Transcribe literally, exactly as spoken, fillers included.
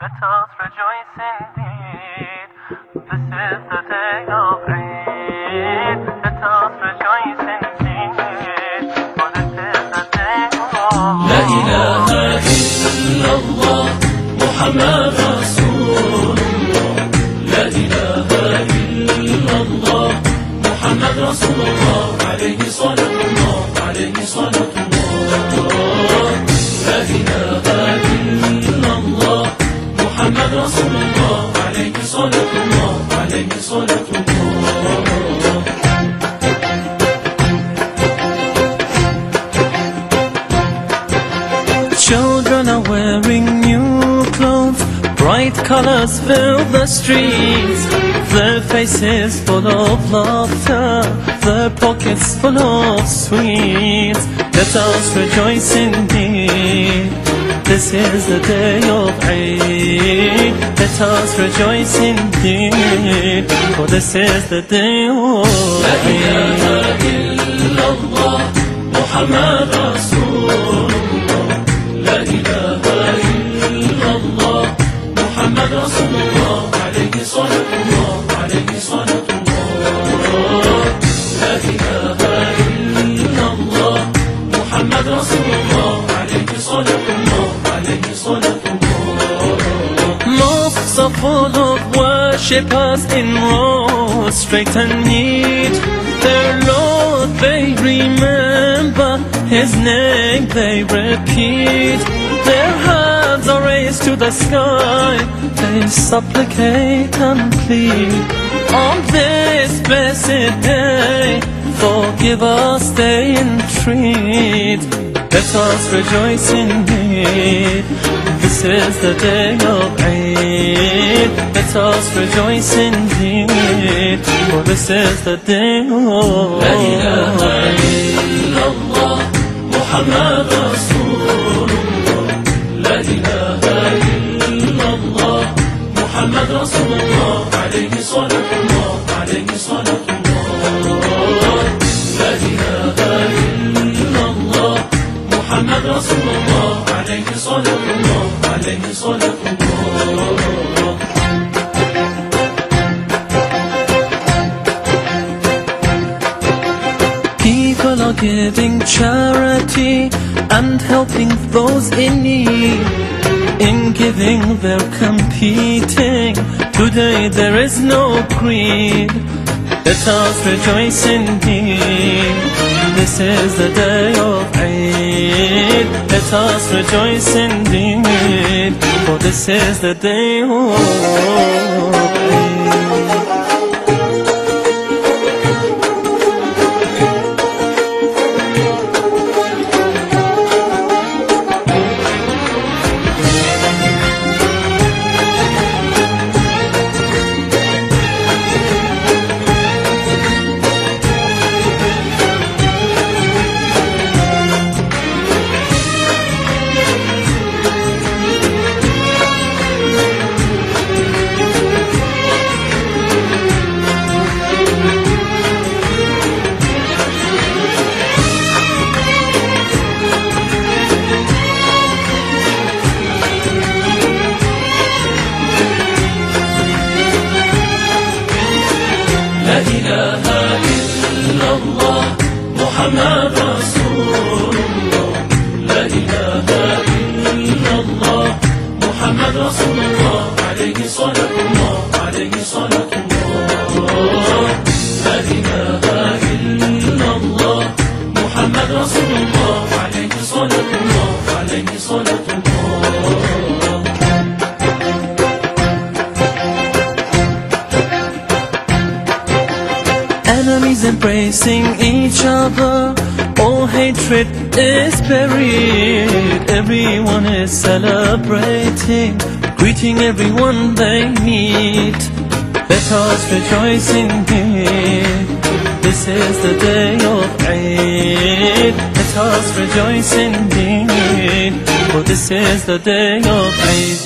Let us rejoice indeed. This is the day of Eid. Let us rejoice indeed. For this is the day of La ilaha illallah Muhammad Rasulullah. La ilaha illallah Muhammad Rasulullah. Alayhi salatullah, alayhi salatullah. La ilaha illallah Muhammad Rasulullah. Alayhi salatullah, alayhi salatullah. Children are wearing new clothes, bright colors fill the streets. Their faces full of laughter, their pockets full of sweets. Let us rejoice indeed. This is the day of Eid. Let us rejoice indeed, for this is the day of La ilaha Eid. illallah Muhammad Rasulullah. La ilaha illallah Muhammad Rasulullah. Alayhi salatullah, alayhi salatullah. La ilaha illallah Muhammad Rasulullah. Alayhi salatullah, alayhi salatullah. Mosques are full of worshippers in rows, straight and neat. Their Lord they remember, His name they repeat. Their hands are raised to the sky, they supplicate and plead. On this blessed day, forgive us they entreat. Let us rejoice indeed. This is the day of Eid. Let us rejoice indeed, for this is the day of La ilaha illallah Muhammad Rasulullah. La ilaha illallah Muhammad Rasulullah. Alayhi salatullah, alayhi salatullah. La ilaha illallah Muhammad Rasulullah. Alayhi salatullah, alayhi salatullah. People are giving charity and helping those in need. In giving they're competing, today there is no greed. Let us rejoice indeed. This is the day of Eid. Let us rejoice indeed, for this is the day of Eid. La ilaha illallah Muhammad Rasulullah. La ilaha illallah Muhammad Rasulullah. Alayhi salatullah, alayhi salatullah. La ilaha illallah Muhammad Rasulullah. Alayhi salatullah, alayhi salatullah. Enemies embracing each other, all hatred is buried. Everyone is celebrating, greeting everyone they meet. Let us rejoice indeed. This is the day of Eid. Let us rejoice indeed, for this is the day of Eid.